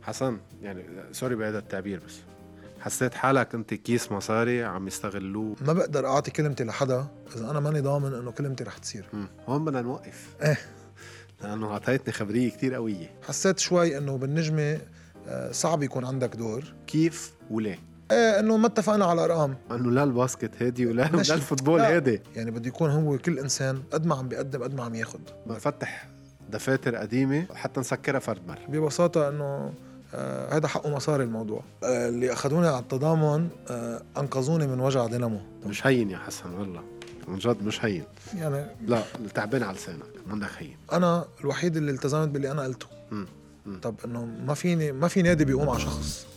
حسن يعني سوري بهذا التعبير، بس حسيت حالك انت كيس مصاري عم يستغلوه؟ ما بقدر اعطي كلمتي لحدا اذا انا ماني ضامن انه كلمتي رح تصير. هون بدنا نوقف. ايه، لانه اعطيتني خبريه كتير قويه. حسيت شوي انه بالنجمة صعب يكون عندك دور. كيف وليه؟ ايه، انه ما اتفقنا على ارقام، انه لا الباسكت هادي ولا ماشي. الفوتبول لا. هادي. يعني بده يكون هو كل انسان قد ما عم بيقدم قد ما عم ياخد. بفتح دفاتر قديمه حتى نسكرها فرد مره. ببساطة انه هذا حقه مصاري الموضوع. اللي اخذوني على التضامن انقذوني من وجع دينامو. مش هين يا حسن والله، من جد مش هين. يعني لا تعبان على لسانك، منك هين. انا الوحيد اللي التزمت باللي انا قلته. طب انه ما في نادي بيقوم على شخص.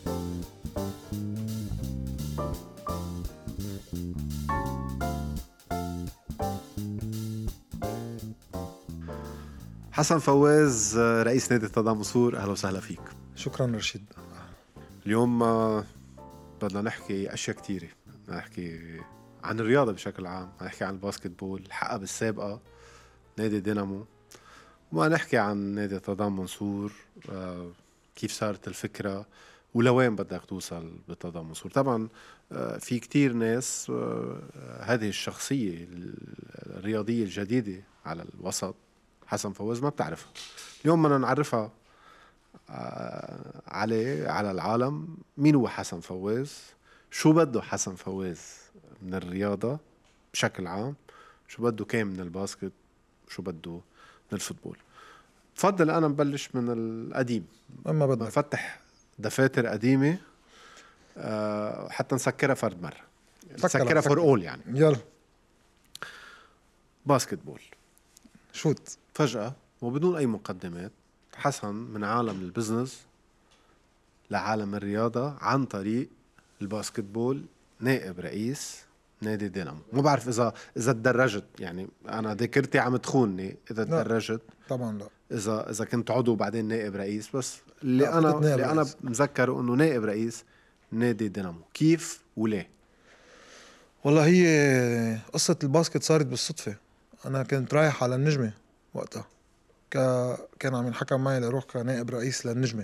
حسن فواز، رئيس نادي التضامن سور، اهلا وسهلا فيك. شكرا رشيد. اليوم بدنا نحكي اشياء كتيره. بدنا نحكي عن الرياضه بشكل عام، بدنا نحكي عن الباسكتبول، الحقها بالسابقه نادي دينامو، وما نحكي عن نادي التضامن سور، كيف صارت الفكره ولوين بدك توصل بالتضامن سور. طبعا في كتير ناس هذه الشخصيه الرياضيه الجديده على الوسط حسن فواز ما بتعرفها. اليوم بدنا نعرفها على العالم. مين هو حسن فواز؟ شو بده حسن فواز من الرياضة بشكل عام؟ شو بده كان من الباسكت؟ شو بده من الفوتبول؟ تفضل. أنا مبلش من القديم. اما بدك بفتح دفاتر قديمة حتى نسكرها فرد مرة، نسكرها فور أول. يعني يلا باسكتبول شوت فجأة وبدون أي مقدمات حسن من عالم البزنس لعالم الرياضة عن طريق الباسكتبول، نائب رئيس نادي دينامو. ما بعرف إذا تدرجت، يعني أنا ذاكرتي عم تخونني إذا تدرجت. طبعا لا. إذا كنت عضو بعدين نائب رئيس، بس اللي أنا مذكره إنه نائب رئيس نادي دينامو. كيف وليه؟ والله هي قصة الباسكت صارت بالصدفة. أنا كنت رايح على النجمة وقتها، كان عم ينحكى معي لروح كنائب رئيس للنجمة.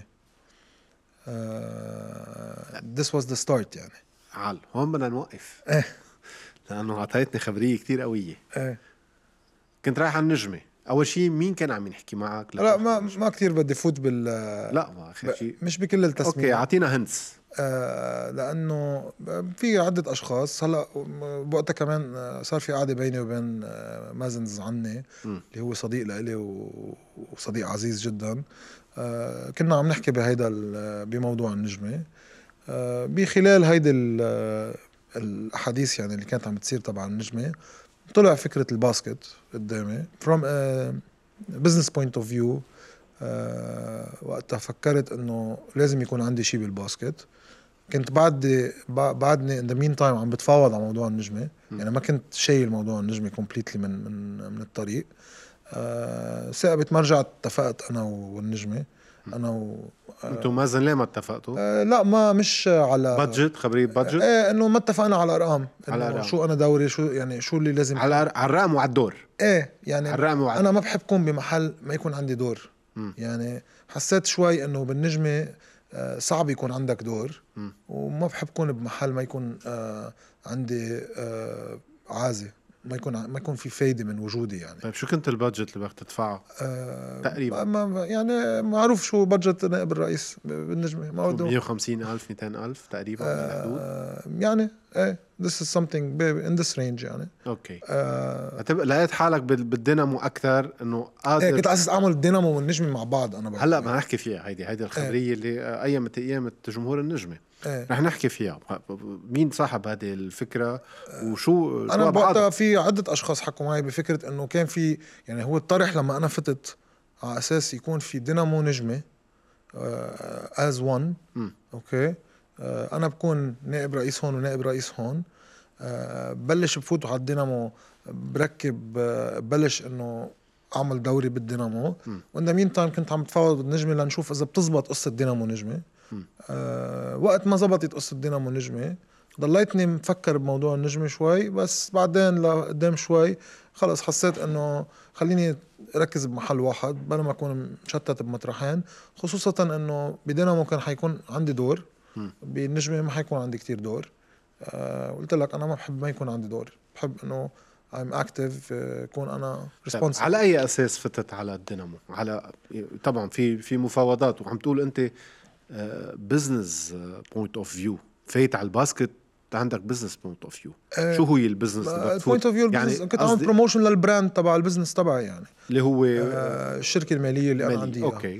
This was the start يعني. عال هون بدنا نوقف. ايه، لأنه عطيتني خبرية كتير قوية. ايه، كنت رايح على النجمة. أول شيء مين كان عم يحكي معك؟ لا ما كتير بدي فوت لا ما آخر شيء مش بكل التسمية. أوكي أعطينا هنس. لأنه في عدة أشخاص. هلأ بوقتها كمان صار في قعدة بيني وبين مازن زعني اللي هو صديق لإلي وصديق عزيز جدا. كنا عم نحكي بموضوع النجمة. بخلال هيدي الأحاديث يعني اللي كانت عم تصير تبع النجمة، طلع فكرة الباسكت قدامي from a business point of view. وقتها فكرت انه لازم يكون عندي شيء بالباسكت. كنت بعدني in the meantime عم بتفاوض على موضوع النجمة. يعني ما كنت شايل موضوع النجمة completely من الطريق. ثاقبت ما رجعت اتفقت انا والنجمة. انا انتوا مازن ليه ما اتفقتوا؟ لا، ما مش على بادجت، خبريه بادجت. انه ما اتفقنا على ارقام، على انه أرقام. شو انا دوري، شو يعني شو اللي لازم على الرقم وعلى الدور. يعني الرقم انا ما بحب كون بمحل ما يكون عندي دور. يعني حسيت شوي انه بالنجمة صعب يكون عندك دور. وما بحب كون بمحل ما يكون عندي عازة، ما يكون في فايدة من وجودي يعني. طيب شو كنت البادجت اللي بدك تدفعه تقريبا؟ يعني معروف شو بادجت نائب الرئيس بالنجمة، ما بده 150,000 200,000 تقريبا بالحدود. يعني this is something in this range يعني. اوكي. لقيت حالك بالدينامو اكثر انه قادر. كنت عايز اعمل الدينامو والنجمة مع بعض. انا هلا بدنا نحكي فيها. هيدي الخبريه اللي ايام جمهور النجمه رح نحكي فيها. مين صاحب هذه الفكره وشو انا بوقتها في عده اشخاص حكوا معي بفكره انه كان في يعني هو الطرح لما انا فتت على اساس يكون في دينامو نجمه as one. اوكي. انا بكون نائب رئيس هون ونائب رئيس هون. بلش بفوت على الدينامو، بركب بلش انه اعمل دوري بالدينامو. وإن مين تايم كنت عم بتفاوض بالنجمه لنشوف اذا بتزبط قصه دينامو نجمه. وقت ما زبطت قصه دينامو نجمه ضليتني مفكر بموضوع النجمة شوي، بس بعدين لقدام شوي خلص حسيت انه خليني ركز بمحل واحد بدل ما اكون مشتت بمطرحين، خصوصا انه بدينامو كان حيكون عندي دور، بالنجمة ما حيكون عندي كتير دور. قلت لك انا ما بحب ما يكون عندي دور، بحب انه I'm active، يكون انا responsible. على اي اساس فتت على الدينامو؟ على طبعا في مفاوضات، وعم تقول انت بزنس بوينت اوف فيو، فايت على الباسكت عندك بزنس بوينت اوف فيو. شو هو البزنس اللي بدك البوينت اوف فيو البزنس، كنت عامل بروموشن للبراند تبع البزنس تبعي يعني، اللي هو الشركة المالية اللي انا عندي اياها. اوكي.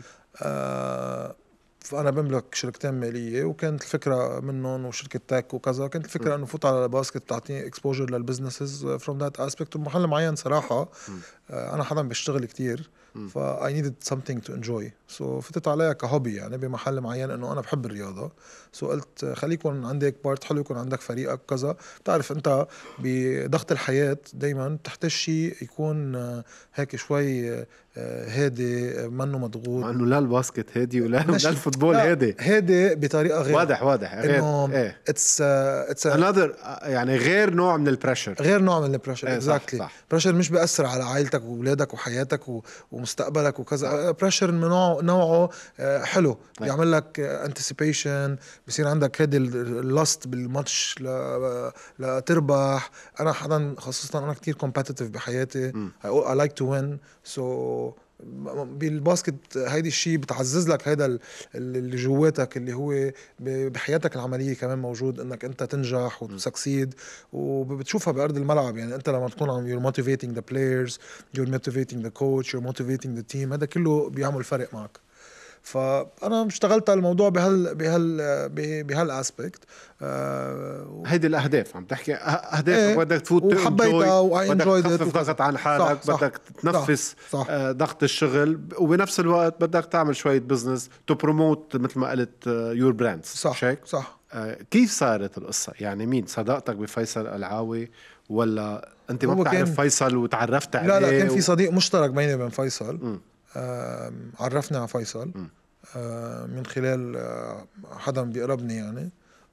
فأنا بملك شركتين مالية، وكانت الفكرة منهم وشركة تاك وكذا، كانت الفكرة إنه فوت على الباسكت تعطيني exposure للبزنسز from that aspect. ومحل معين صراحة أنا حدا بيشتغل كتير، I needed something to enjoy، so فتت عليها كهوبي يعني بمحل معين إنه أنا بحب الرياضة. so قلت خلي يكون عندك بارت حلو، يكون عندك فريقك كذا. بتعرف أنت بضغط الحياة دايما تحتاج شيء يكون هيك شوي هادي، منه مضغوط، مع انه لا الباسكت هادي ولا الفوتبول هادي بطريقه غير واضح غير اتس another يعني غير نوع من البريشر، غير نوع من البريشر. اكزاكتلي. بريشر مش بيأثر على عائلتك وولادك وحياتك ومستقبلك وكذا. بريشر من نوعه حلو، بيعمل لك انتسيبيشن، بصير عندك هيدي اللاست بالماتش لتربح. انا حدا خصوصا انا كتير كومبيتيتيف بحياتي، I like to win. so بالباسكت هيدي الشيء بتعزز لك هيدا اللي جواتك، اللي هو بحياتك العملية كمان موجود، انك انت تنجح وتسكسيد، وبتشوفها بأرض الملعب. يعني انت لما تكون عم you're motivating the players, you're motivating the coach, you're motivating the team، هذا كله بيعمل فرق معك. فانا اشتغلت على الموضوع بهالاسبكت. هيدي الاهداف عم تحكي اهداف بدك تفوت وحبيتها بدك تخفف ضغط عن حالك، بدك تنفس ضغط الشغل، وبنفس الوقت بدك تعمل شويه بزنس تو بروموت مثل ما قلت يور براندز. صح. كيف صارت القصه؟ يعني مين صداقتك بفيصل العاوي، ولا انت ما بتعرف فيصل وتعرفت عليه؟ لا كان في صديق مشترك بيني وبين فيصل. عرفني على فيصل من خلال حدا بيقربني يعني،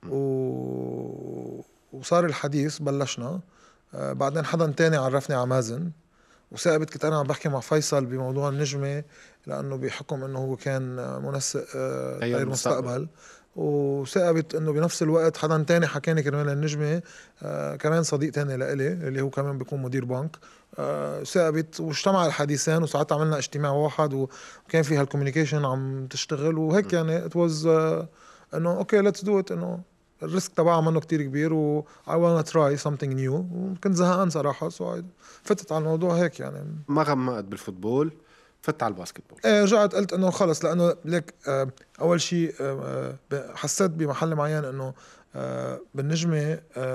وصار الحديث بلشنا. بعدين حدا تاني عرفني على مازن، وثابت كنت أنا عم بحكي مع فيصل بموضوع النجمة، لأنه بحكم أنه هو كان منسق طير مستقبل، وثابت انه بنفس الوقت حدا تاني حكاني كرمال النجمة، كمان صديق تاني لإلي اللي هو كمان بيكون مدير بنك. ثابت واجتمع الحديثين، وساعات عملنا اجتماع واحد، وكان في هالكوميونيكيشن عم تشتغل وهيك يعني. it was انه اوكي let's do it، انه الريسك تبعها منه كتير كبير، و I wanna try something new، وكنت زهقان صراحة، فتت على الموضوع هيك يعني. ما غمقت بالفوتبول، فت على الباسكتبول. رجعت قلت انه خلص، لانه ليك اول شيء حسيت بمحل معين انه بالنجمة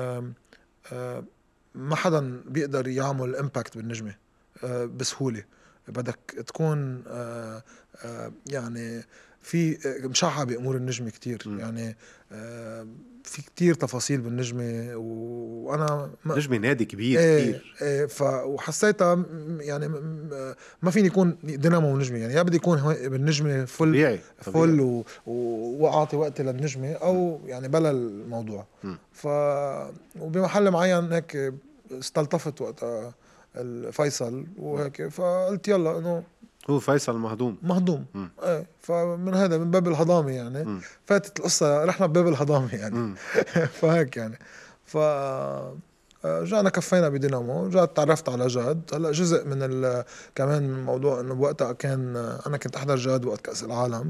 ما حدا بيقدر يعمل امباكت بالنجمة بسهولة. بدك تكون يعني في مشعة بأمور النجمة كتير. يعني في كتير تفاصيل بالنجمة، وأنا نجمة نادي كبير كتير. وحسيتها يعني ما فيني يكون دينامو ونجمة. يعني يا بدي يكون بالنجمة فل وأعطي وقتي للنجمة، أو يعني بلا الموضوع. وبمحل معين هيك استلطفت وقت الفيصل وهيك، فقلت يلا انه هو فيصل مهضوم. فمن هذا من باب الهضامة يعني. فاتت القصة رحنا بباب الهضامة يعني. فهيك يعني. رجعنا كفينا بدينامو، رجعت تعرفت على جاد. هلا جزء من كمان من الموضوع انه بوقتها كان انا كنت احضر جاد وقت كأس العالم،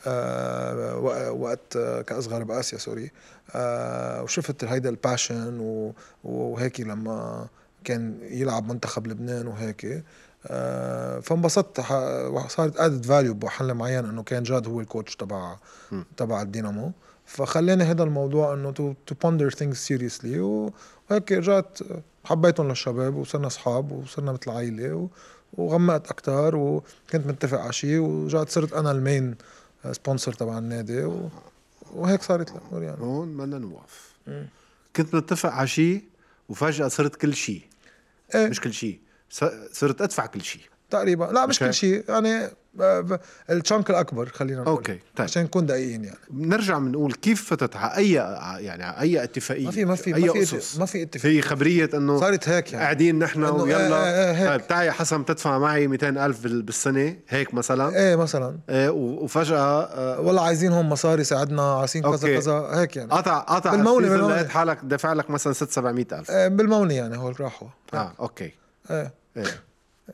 وقت كأس غرب اسيا سوري. وشفت هيدا الباشن وهيك لما كان يلعب منتخب لبنان وهيك. فانبسطت، وصارت added value بحل معين انه كان جاد هو الكوتش تبع الدينامو. فخلاني هذا الموضوع انه to ponder things seriously، وهيك رجعت حبيتهم للشباب، وصرنا اصحاب، وصرنا مثل عائله، وغمقت اكتر، وكنت متفق على شيء، ورجعت صرت انا المين سبونسر تبع النادي، وهيك صارت الامور يعني. هون بدنا نوقف. كنت متفق على شيء، وفجأة صرت كل شيء. مش كل شيء، صرت ادفع كل شيء. تقريبا. لا مش أوكي. كل شيء يعني، الشانك الاكبر خلينا نقول. اوكي طيب، عشان نكون دقيقين يعني. نرجع بنقول كيف فتت على اي، يعني على اي اتفاقيه، اي اسس؟ ما في اتفاقيه. هي خبريه انه صارت هيك يعني، قاعدين نحن ويلا هيك. طيب تعي حسن تدفع معي 200,000 بالسنه هيك مثلا. ايه مثلا. وفجاه والله عايزين هم مصاري ساعدنا، عايزين كذا أوكي. كذا هيك يعني. قطع بالموني السيزون لقيت حالك دافع لك مثلا 600-700,000. بالموني يعني هو راحوا. اوكي. ايه ايه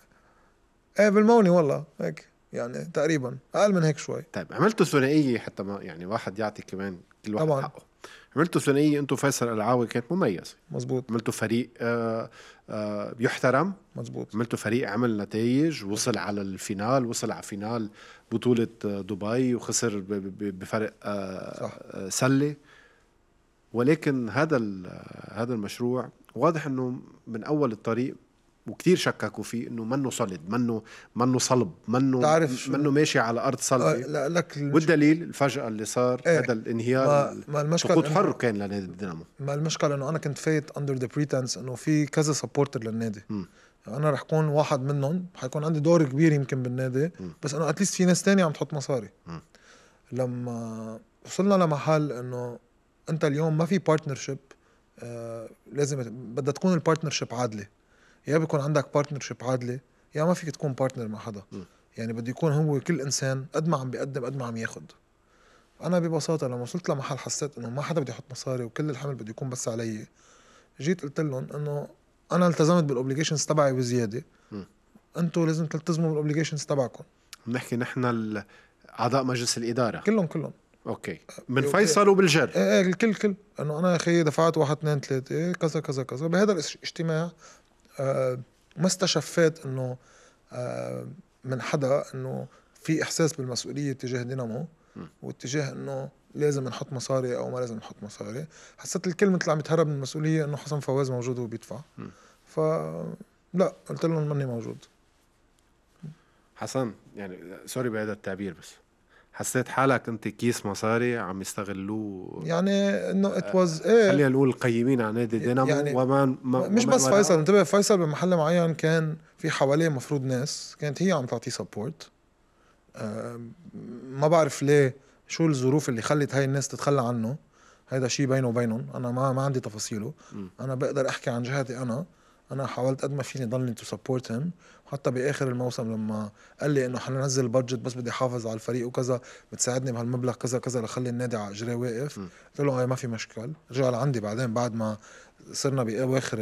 ايه بالموني والله هيك يعني، تقريبا اقل من هيك شوي. طيب عملتوا ثنائيه حتى ما يعني واحد يعطي كمان كل واحد طبعاً. حقه. عملتوا ثنائيه انتم فيصل العاوي كانت مميزه. مزبوط. عملتوا فريق يحترم. مزبوط. عملتوا فريق عمل نتائج، وصل على الفينال، وصل على فينال بطولة دبي وخسر بفرق سلة. ولكن هذا المشروع واضح انه من اول الطريق وكتير شككوا فيه انه منه صلد، منه صلب، منه ماشي على ارض صلبة. لا لك والدليل الفجأة اللي صار هذا الانهيار. ما المشكلة سقوط حر كان لنادي الدينامو. ما المشكلة انه انا كنت فايت اندر ذا بريتنس انه في كذا سبورتر للنادي. انا رح كون واحد منهم، حيكون عندي دور كبير يمكن بالنادي. بس انه اتليست في ناس تانية عم تحط مصاري. لما وصلنا لمحل انه انت اليوم ما في بارتنرشيب، لازم بدها تكون البارتنرشيب عادلة. يا بيكون عندك بارتنرشيب عادلة، يا ما فيك تكون بارتنر مع حدا. يعني بده يكون هو كل انسان قد ما عم بيقدم قد ما عم ياخد. انا ببساطة لما وصلت لمحل حسيت انه ما حدا بده يحط مصاري وكل الحمل بده يكون بس علي، جيت قلت لهم انه انا التزمت بالاوبليجيشنز تبعي بزياده، انتوا لازم تلتزموا بالاوبليجيشنز تبعكم. بنحكي نحن اعضاء مجلس الاداره كلهم اوكي من فيصل وبالجر. ايه الكل انه انا يا اخي دفعت 1 2 3 كذا كذا كذا. بهذا الاجتماع ما استشفيت انه من حدا انه في احساس بالمسؤوليه تجاه دينامو واتجاه انه لازم نحط مصاري او ما لازم نحط مصاري. حسيت الكل مثل عم يتهرب من المسؤوليه انه حسن فواز موجود وبيدفع. لا قلت لهم ماني موجود. حسن يعني سوري بهذا التعبير، بس حسيت حالك انت كيس مصاري عم يستغلوه يعني انه ات واز ايه. خلينا نقول قيمين على نادي دينامو يعني مش بس فيصل. انتبه فيصل بمحل معين كان في حواليه مفروض ناس كانت هي عم تعطيه سبورت. ما بعرف ليه شو الظروف اللي خلت هاي الناس تتخلى عنه. هيدا شيء بينه وبينهم، انا ما عندي تفاصيله. انا بقدر احكي عن جهتي. انا حاولت قد ما فيني ضلني تو سبورت هيم. وحتى باخر الموسم لما قال لي انه حننزل البادجت بس بدي احافظ على الفريق وكذا، بتساعدني بهالمبلغ كذا كذا لخلي النادي على اجريه واقف. قلت له ما في مشكل. رجع لعندي بعدين بعد ما صرنا باواخر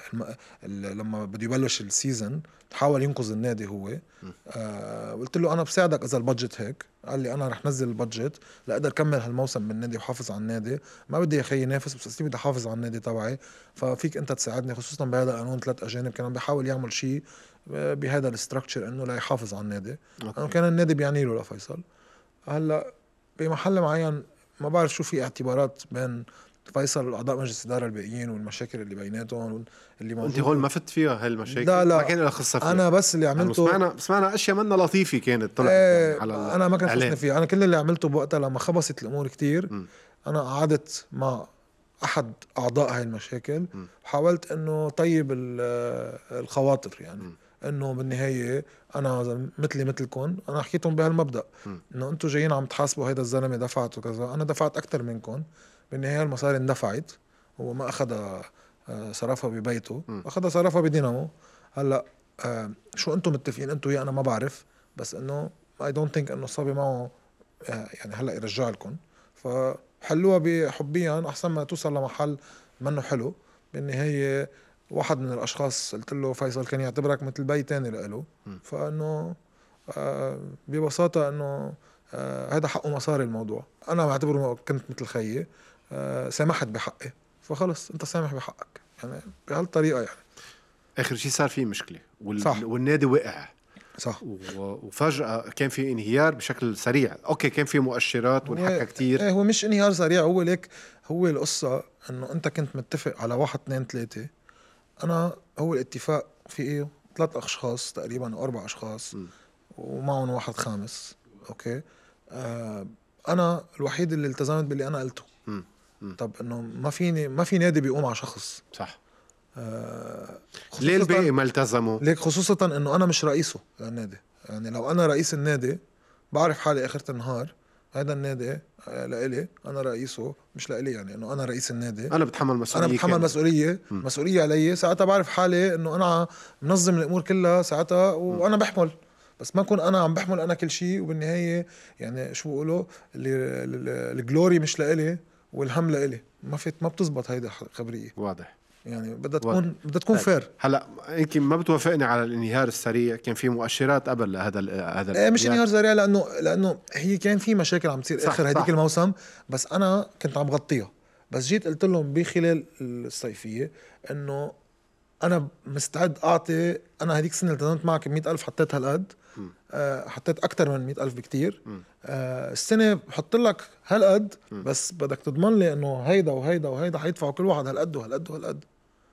لما بده يبلش السيزون حاول ينقذ النادي هو. قلت له انا بساعدك اذا البادجت هيك. قال لي انا رح نزل البادجت لاقدر كمل هالموسم بالنادي وحافظ على النادي. ما بدي يا اخي ينافس بس بدي احافظ على النادي تبعي، ففيك انت تساعدني. خصوصا بهذا القانون 3 اجانب كان عم بيحاول يعمل شيء بهذا الاستراكشر انه لا يحافظ على النادي. انه كان النادي بيعني له لفيصل. هلا بمحل معين ما بعرف شو في اعتبارات بين فيصل واعضاء مجلس الاداره الباقيين والمشاكل اللي بيناتهم اللي موجوده. انت هول ما فت فيها هاي المشاكل؟ لا ما كان لها خصه فيها. انا بس اللي عملته سمعنا اشياء منا لطيفه كانت طلعت يعني على انا ما كان خصني فيها. انا كل اللي عملته بوقتها لما خبصت الامور كتير انا قعدت مع احد اعضاء هاي المشاكل وحاولت انه طيب الخواطر يعني. انه بالنهايه انا مثلكم. انا حكيتهم بهالمبدا انه انتم جايين عم تحاسبوا هيدا الزلمه دفعت وكذا. انا دفعت اكثر منكم. بالنهايه المصاري اندفعت. هو ما اخذها صرفها ببيته، اخذها صرفها بدينامو. هلا شو انتم متفقين انتم وياه انا ما بعرف، بس انه اي دونت ثينك انه صابي معه يعني هلا يرجع لكم. فحلوها بحبيا احسن ما توصل لمحل منه حلو. بالنهايه واحد من الاشخاص قلت له فيصل كان يعتبرك مثل بي تاني له. فانه ببساطه انه هذا حقه مصاري الموضوع. انا بعتبره كنت مثل خيي. سامحت بحقي فخلص انت سامح بحقك يعني بهالطريقه يعني. اخر شيء صار فيه مشكله والنادي وقع. صح. وفجأة كان في انهيار بشكل سريع. اوكي كان في مؤشرات والحكى كتير. هو مش انهيار سريع. هو ليك هو القصة انه انت كنت متفق على 1 2 3. انا هو الاتفاق في ايه 3 اشخاص تقريبا او 4 اشخاص ومعهم واحد خامس. اوكي انا الوحيد اللي التزمت باللي انا قلته. طب انه ما في نادي بيقوم على شخص. صح. ليه الباقي ما التزموا؟ ليك خصوصا انه انا مش رئيسه النادي. يعني لو انا رئيس النادي بعرف حالي اخرة النهار هذا النادي لإلي، انا رئيسه مش لإلي، يعني انه انا رئيس النادي، انا بتحمل مسؤوليه، انا بتحمل مسؤوليه علي. ساعتها بعرف حالي انه انا منظم الامور كلها ساعتها وانا بحمل، بس ما اكون انا عم بحمل انا كل شيء، وبالنهايه يعني شو بقولوا الجلوري مش لإلي والهم لإلي. ما بتزبط هيدا خبريه. واضح. يعني بدها تكون فير. هلا يمكن ما بتوافقني على الانهيار السريع، كان في مؤشرات قبل هذا مش انهيار سريع، لانه هي كان في مشاكل عم تصير اخر هديك الموسم، بس انا كنت عم غطيها. بس جيت قلت لهم بخلال الصيفيه انه انا مستعد اعطي. انا هديك السنه التزمت معك 100,000، حطيت هالقد، حطيت اكتر من 100,000 بكتير. السنه بحط لك هالقد، بس بدك تضمن لي انه هيدا وهيدا وهيدا حيدفعوا كل واحد هالقد وهالقد وهالقد.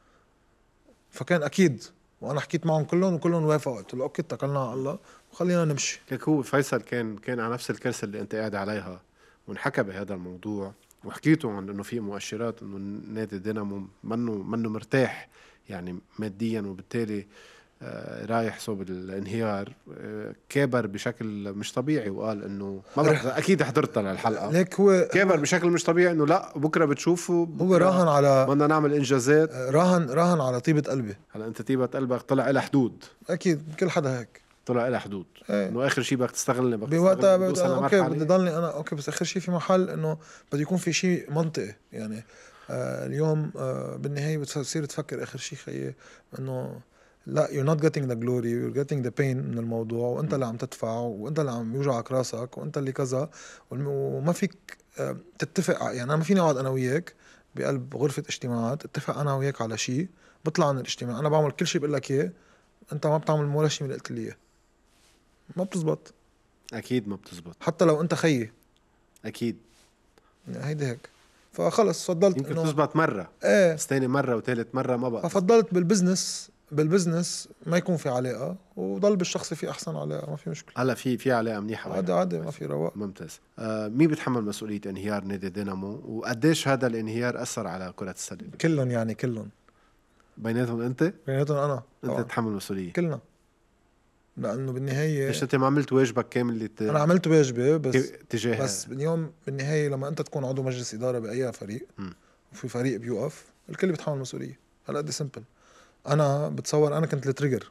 فكان اكيد، وانا حكيت معهم كلهم وكلهم وافقوا. قلت له اوكي اتكلنا على الله وخلينا نمشي. لك هو فيصل كان على نفس الكرسي اللي انت قاعد عليها، وانحكى بهذا الموضوع، وحكيته عن انه في مؤشرات انه نادي دينامو منه مرتاح يعني ماديا، وبالتالي رايح صوب الانهيار. كابر بشكل مش طبيعي، وقال انه ما اكيد حضرت للحلقه. ليك هو كابر بشكل مش طبيعي انه لا بكره بتشوفوا، هو راهن على بدنا نعمل انجازات. راهن على طيبه قلبي. هلا انت طيبه قلبك طلع لها حدود، اكيد كل حدا هيك طلع لها حدود. ايه. انه اخر شيء بدك تستغلني بوقتها اوكي بدي ضلني انا اوكي، بس اخر شيء في محل انه بده يكون في شيء منطقي. يعني اليوم بالنهايه بتصير تفكر اخر شيء خيي انه لا you're not getting the glory, you're getting the pain من الموضوع، وانت اللي عم تدفع، وانت اللي عم يوجعك راسك، وانت اللي كذا، وما فيك تتفق. يعني انا ما فيني اقعد انا وياك بقلب غرفه اجتماعات اتفق انا وياك على شيء، بطلع من الاجتماع انا بعمل كل شيء بقول لك اياه، انت ما بتعمل ولا شيء من اللي قلت لي اياه. ما بتزبط. اكيد ما بتزبط، حتى لو انت خيي. اكيد يعني هيدي هيك. فخلص فضلت يمكن تزبط مره، بس ثاني مره وثالث مره ما بقى. ففضلت بالبزنس ما يكون في علاقه، وضل بالشخصي في احسن علاقه، ما في مشكله. هلا في علاقه منيحه، عادي ما في رواق. ممتاز. مين بيتحمل مسؤوليه انهيار نادي دينامو، وقديش هذا الانهيار اثر على كره السله؟ كلهم يعني كلهم بيناتهم انت انا انت تتحمل مسؤوليه كلنا، لانه بالنهايه ليش انت ما عملت واجبك كامل انا عملت واجبي بس اليوم بالنهايه لما انت تكون عضو مجلس اداره باي فريق وفي فريق بيوقف، الكل بيتحمل مسؤوليه. هلا قد سمبل. انا بتصور انا كنت التريجر،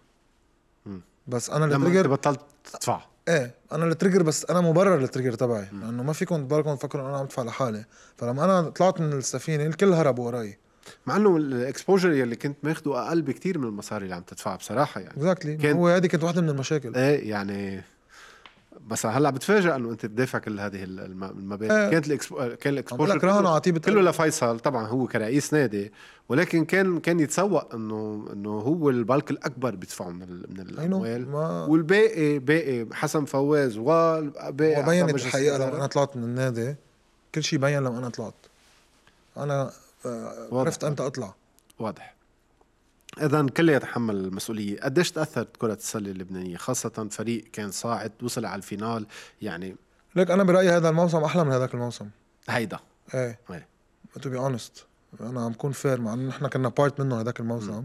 بس انا لما التريجر انت بطلت تدفع. انا التريجر، بس انا مبرر التريجر تبعي، لانه ما فيكم تضلكم تفكروا ان انا عم ادفع لحالي. فلما انا طلعت من السفينه الكل هرب وراي، مع انه الاكسبوجر يلي كنت ماخده اقل بكتير من المصاري اللي عم تدفعها بصراحه. يعني اكزاكتلي هو هذه كانت واحده من المشاكل. ايه يعني بس هلا بتفاجئ انه انت بدافع كل هذه المبادئ. كان الاكسبوجر كله لفيصل طبعا، هو كرئيس نادي، ولكن كان يتسوق انه هو البالك الاكبر بيدفعوا من الاموال، والباقي باقي حسن فواز وباقي. وبينت الحقيقه لما انا طلعت من النادي، كل شيء بين لما انا طلعت. انا عرفت امتى اطلع. واضح. إذا كل يتحمل المسؤولية. قديش تأثرت كرة السلة اللبنانية، خاصة فريق كان صاعد وصل على الفينال؟ يعني لك أنا برأيي هذا الموسم أحلى من هذاك الموسم. هيدا ايه to be honest، أنا عم كون فير، مع إنه نحن كنا بارت منه هذاك الموسم.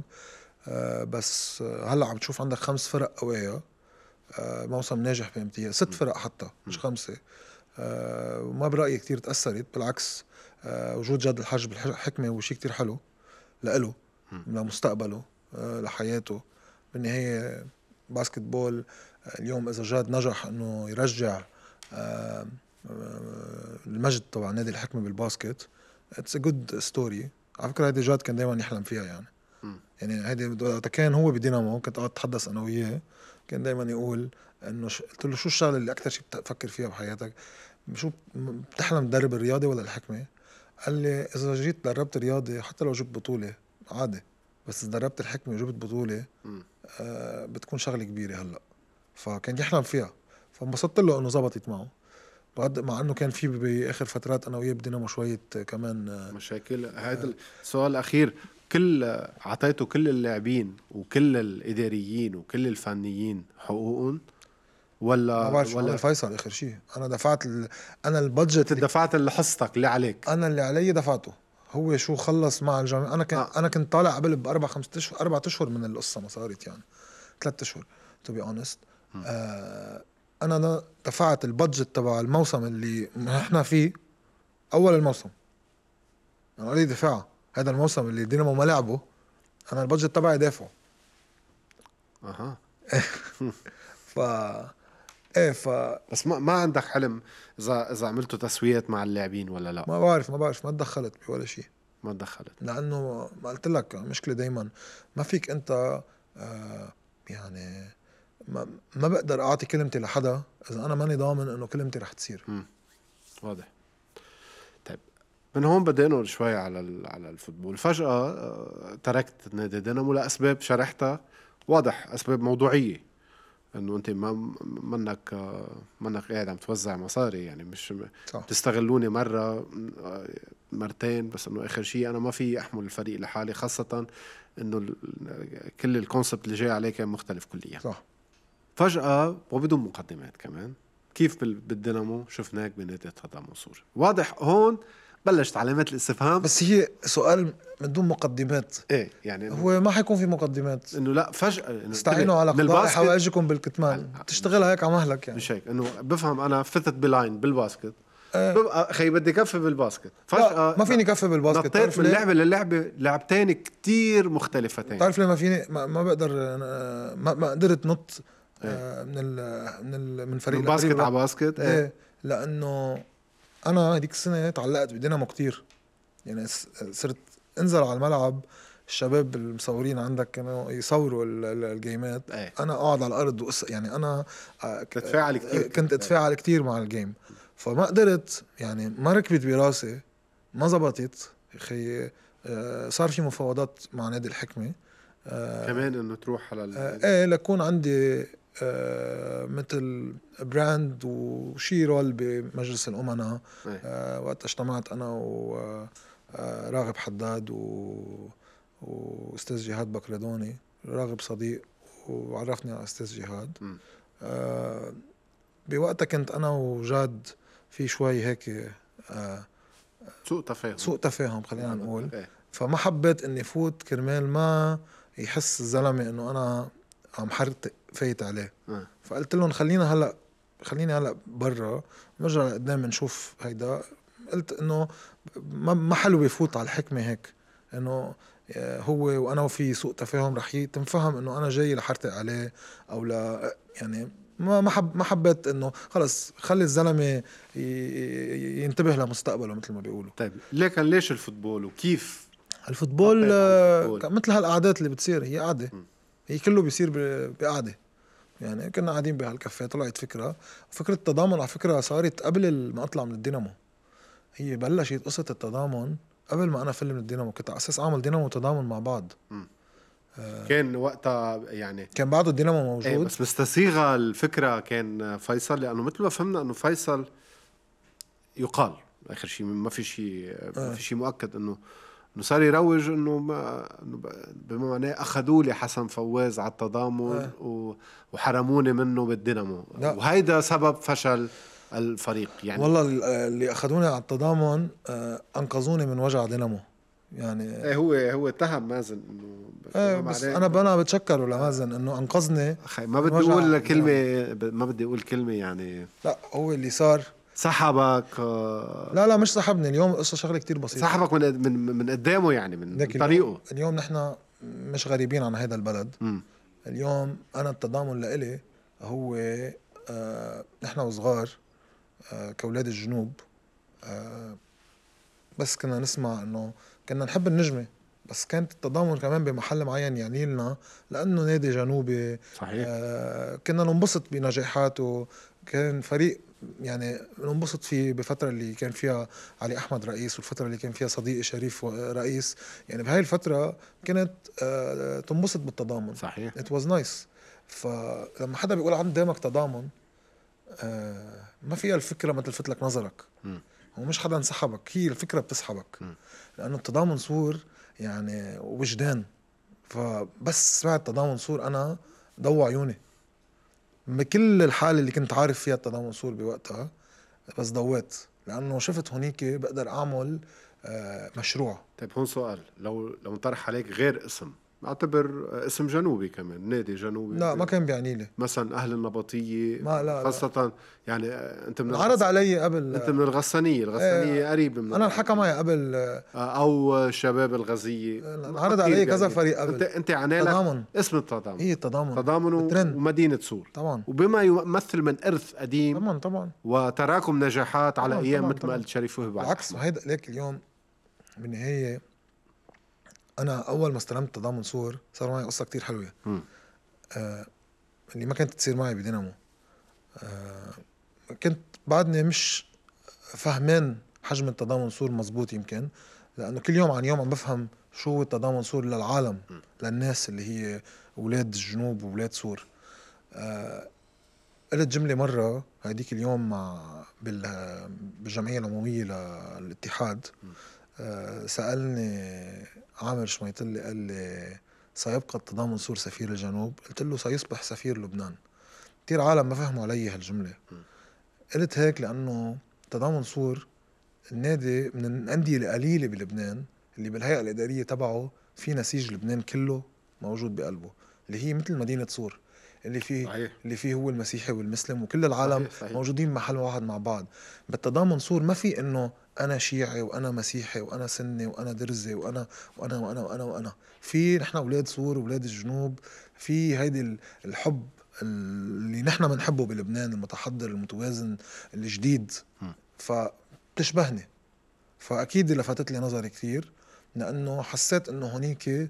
بس هلا عم تشوف عندك 5 فرق قوية. موسم ناجح بامتياز، 6 فرق حتى مش 5. وما برأيي كتير تأثرت، بالعكس. وجود جاد الحاج بالحكمة هو شيء كتير حلو لإله، لمستقبله، لحياته. بالنهاية باسكت بول اليوم إذا جاد نجح إنه يرجع المجد طبعا نادي الحكمة بالباسكت، it's a good story. على فكرة هيدي جاد كان دايما يحلم فيها. يعني هيدي كان هو بدينامو، كنت قاعد أتحدث أنا وياه، كان دايما يقول إنه قلت له شو الشغلة اللي أكتر شيء بتفكر فيها بحياتك؟ شو بتحلم تدرب الرياضي ولا الحكمة؟ قال لي إذا جيت دربت رياضي حتى لو جبت بطولة عادي، بس إذا دربت الحكمة وجبت بطولة بتكون شغلة كبيرة. هلأ فكان يحلم فيها، فانبسطت له إنه زبطت معه، مع إنه كان في بآخر فترات أنا وياه بدينا شوية كمان مشاكل. هذا السؤال الأخير، عطيته كل اللاعبين وكل الإداريين وكل الفنيين حقوقهم ولا فيصل آخر شيء؟ أنا دفعت أنا البادجت دفعت اللي حصتك اللي عليك. أنا اللي علي دفعته. هو شو خلص مع الجامعة. أنا كنت طالع قبل بأربع 4 أشهر من القصة ما صارت يعني 3 أشهر to be honest. أنا دفعت البادجت تبع الموسم اللي نحن فيه أول الموسم، أنا قلت دفعها. هذا الموسم اللي دينامو ما لعبه أنا البادجت تبعي دافعه. اها. ف ايه بس ما عندك حلم اذا عملتوا تسويات مع اللاعبين ولا لا؟ ما بعرف ما تدخلت بولا شيء، ما تدخلت لانه ما قلت لك مشكله دايما ما فيك انت يعني ما بقدر اعطي كلمتي لحدا اذا انا ماني ضامن انه كلمتي رح تصير. واضح. طيب من هون بدي انقل شوي على الفوتبول. فجأة تركت نادي دينامو لأسباب شرحتها، واضح أسباب موضوعية، انه انت منك قاعد عم توزع مصاري، يعني مش صح. تستغلوني مرة مرتين بس، انه اخر شيء انا ما في احمل الفريق لحالي، خاصة انه كل الكونسبت اللي جاي عليه كان مختلف كليا. صح. فجأة وبدون مقدمات كمان، كيف بالدينامو شفناك بنادي التضامن سوري، واضح هون بلشت علامات الاستفهام. بس هي سؤال من دون مقدمات. ايه يعني هو ما حيكون في مقدمات، انه لا فجأة استعينوا على قضاء حوائجكم بالكتمان، تشتغلها هيك على مهلك يعني. مش هيك انه بفهم انا فتت بلاين بالباسكت ببقى اخي بدي كفي بالباسكت، فجأة ما فيني كفي بالباسكت. نطيت من لعبة للعبة، لعبتين كتير مختلفتين. تعرف ليه ما فيني ما بقدر ما قدرت نط من فريق من باسكت على باسكت. ايه لانه انا هذيك السنه تعلقت بدينامو كتير، يعني صرت انزل على الملعب، الشباب المصورين عندك كانوا يصوروا الجيمات. انا اقعد على الارض يعني انا تتفاعل كتير، كنت اتفاعل كتير مع الجيم، فما قدرت يعني ما ركبت براسي، ما زبطت اخي. صار في مفاوضات مع نادي الحكمة كمان انه تروح على ايه لكون عندي مثل براند وشي رول بمجلس الأمناء. وقت اجتمعت أنا وراغب حداد وأستاذ جهاد بكردوني، راغب صديق وعرفني على أستاذ جهاد. بوقتها كنت أنا وجاد في شوي هيك سوء تفاهم خلينا نقول. فما حبيت اني فوت كرمال ما يحس الزلمة انه انا عم حرت فايت عليه. فقلت لهم خليني هلا برا نرجع لقدام نشوف هيدا. قلت انه ما حلو بفوت على الحكمة هيك، انه هو وانا وفي سوء تفاهم رح تنفهم انه انا جاي لحرتق عليه او لا يعني. ما حبيت انه خلص خلي الزلمه ينتبه لمستقبله مثل ما بيقولوا. طيب ليش الفوتبول وكيف الفوتبول؟ مثل هالقعدات اللي بتصير، هي قعده، هي كله بيصير بقعده. يعني كنا قاعدين بهالكافيه طلعت فكره التضامن. على فكره صارت قبل ما اطلع من الدينامو، هي بلشت قصه التضامن قبل ما انا فيلم الدينامو. كنت على اساس اعمل دينامو وتضامن مع بعض. كان وقتها يعني كان بعده الدينامو موجود. بس مستسيغة الفكرة كان فيصل، لأنه مثل ما فهمنا أنه فيصل يقال آخر شيء ما في شيء مؤكد أنه صار يروج أنه بما معناه أخذوا لي حسن فواز على التضامن وحرموني منه بالدينامو، وهيدا سبب فشل الفريق يعني. والله اللي أخذوني على التضامن أنقذوني من وجع دينامو يعني. هو اتهم مازن انه بس انا بتشكره لمازن انه انقذني. ما بدي اقول كلمه يعني. لا هو اللي صار سحبك. لا مش سحبني. اليوم قصه شغله كتير بسيطه، سحبك من قدامه يعني من طريقه. اليوم نحن مش غريبين عن هذا البلد. اليوم انا التضامن لإلي هو نحن وصغار كأولاد الجنوب بس كنا نسمع انه كنا نحب النجمة، بس كانت التضامن كمان بمحل معين يعني لنا لأنه نادي جنوبي. صحيح. كنا ننبسط بنجاحاته، كان فريق يعني ننبسط فيه بفترة اللي كان فيها علي أحمد رئيس والفترة اللي كان فيها صديقي شريف رئيس. يعني بهاي الفترة كانت تنبسط بالتضامن. صحيح. it was nice. فلما حدا بيقول عن دامك تضامن ما فيها الفكرة ما تلفت لك نظرك. هو مش حدا انسحبك، هي الفكرة بتسحبك. لأنه التضامن صور يعني وجدان. فبس سمعت تضامن صور أنا ضوى عيوني بكل الحالة اللي كنت عارف فيها التضامن صور بوقتها، بس ضويت لانه شفت هونيك بقدر اعمل مشروع. طيب هون سؤال، لو انطرح عليك غير اسم، اعتبر اسم جنوبي كمان، نادي لا ما جنوبي، كان بيعني لي. مثلا اهل النبطيه، ما لا لا خاصه يعني انت من انعرض علي قبل. انت من الغسانيه، ايه قريبه من انا انحكى معي قبل. او شباب الغزيه، ما انعرض كثير علي كذا بيعني. فريق انت قبل. عنالك تضامن. اسم التضامن، هي التضامن تضامن الترند. ومدينه سور، طبعا وبما يمثل من ارث قديم طبعا طبعا وتراكم نجاحات على طبعا ايام، طبعا مثل ما طبعا. قلت شريف وهب على بالعكس، الاحمر. وهيدا ليك اليوم بالنهايه انا اول ما استلمت تضامن صور صار معي قصه كتير حلوه. مم. اللي ما كانت تصير معي بدينامو. آه كنت بعدني مش فهمان حجم التضامن صور مزبوط، يمكن لانه كل يوم عن يوم عم بفهم شو هو التضامن صور للعالم، للناس اللي هي اولاد الجنوب واولاد سور. قلت جمله مره هذيك اليوم مع بالجمعيه العموميه للاتحاد. سالني عامر شميطلي قال لي سيبقى التضامن سور سفير الجنوب؟ قلت له سيصبح سفير لبنان. كثير عالم ما فهموا علي هالجمله. قلت هيك لانه تضامن سور النادي من الأندية القليلة بلبنان اللي بالهيئة الإدارية تبعه في نسيج لبنان كله موجود بقلبه، اللي هي مثل مدينة صور اللي فيه صحيح. اللي فيه هو المسيحي والمسلم وكل العالم صحيح. موجودين محل واحد مع بعض. بالتضامن صور ما في إنه أنا شيعي وأنا مسيحي وأنا سني وأنا درزي وأنا في نحن أولاد صور وأولاد الجنوب، في هيدي الحب اللي نحن بنحبه بلبنان، المتحضر المتوازن الجديد. فتشبهني، فأكيد لفتت لي نظري كثير لأنه حسيت إنه هونيك